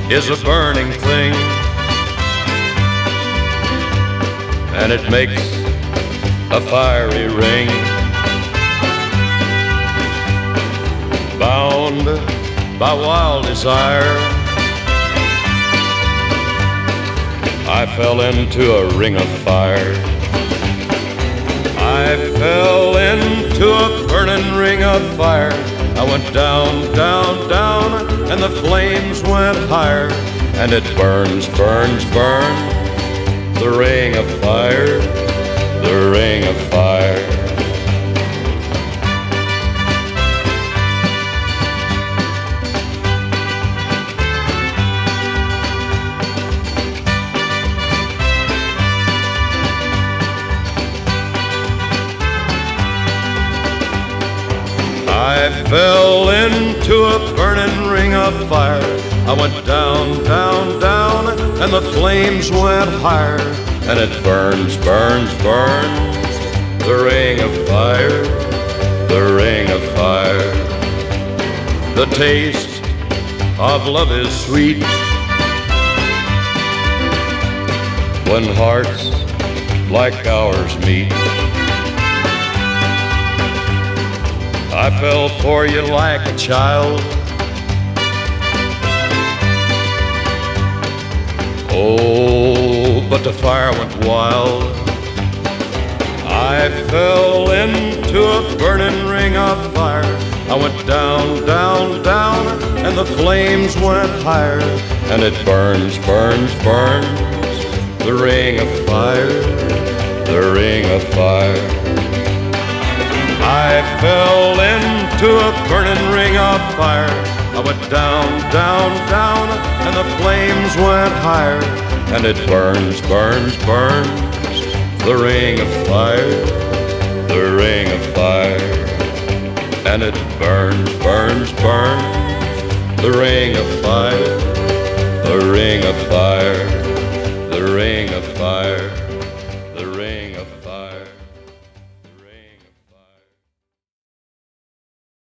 is a burning thing, and it makes a fiery ring. Bound by wild desire, I fell into a ring of fire. I fell into a burning ring of fire. I went down, down, down, and the flames went higher. And it burns, burns, burns, the ring of fire, the ring of fire. I fell into a burning ring of fire. I went down, down, down, and the flames went higher. And it burns, burns, burns, the ring of fire, the ring of fire. The taste of love is sweet when hearts like ours meet. I fell for you like a child. Oh, but the fire went wild. I fell into a burning ring of fire. I went down, down, down, and the flames went higher. And it burns, burns, burns, the ring of fire, the ring of fire. I fell into a burning ring of fire. I went down, down, down, and the flames went higher. And it burns, burns, burns, the ring of fire, the ring of fire. And it burns, burns, burns, the ring of fire.